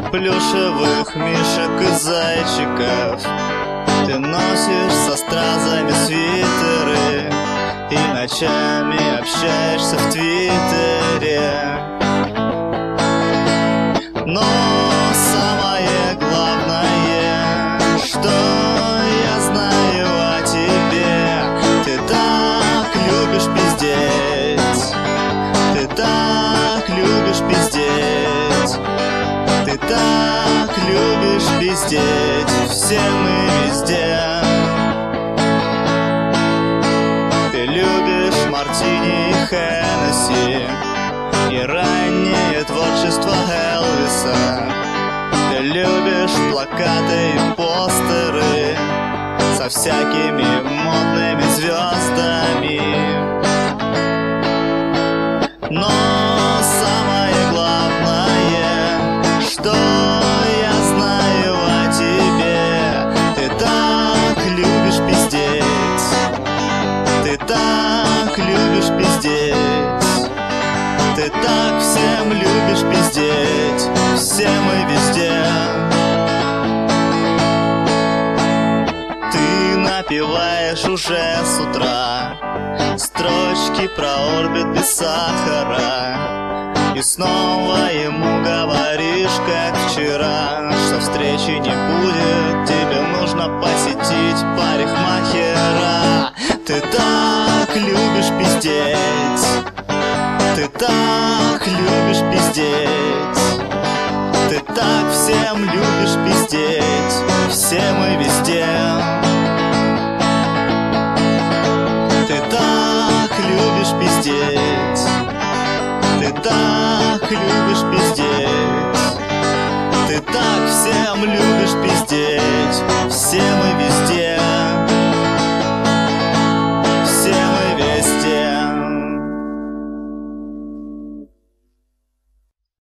плюшевых мишек и зайчиков. Ты носишь со стразами свитеры и ночами общаешься в Твиттере. Но самое главное, что я знаю о тебе: ты так любишь пиздеть, ты так любишь пиздеть, ты так любишь пиздеть всем и везде. Ты любишь мартини и Хеннесси и раннее творчество Элвиса. Ты любишь плакаты и постеры со всякими модными звездами. Но самое главное, что я знаю о тебе: ты так любишь пиздеть, ты так любишь пиздеть, ты так всем любишь пиздеть, всем и везде. Ты напеваешь уже с утра строчки про орбит без сахара, и снова ему говоришь, как вчера, что встречи не будет, тебе нужно посетить парикмахера. Ты так любишь пиздеть, ты так любишь пиздеть, ты так всем любишь пиздеть, всем и везде. Ты так любишь пиздеть, ты так любишь пиздеть, ты так всем любишь пиздеть, всем и везде.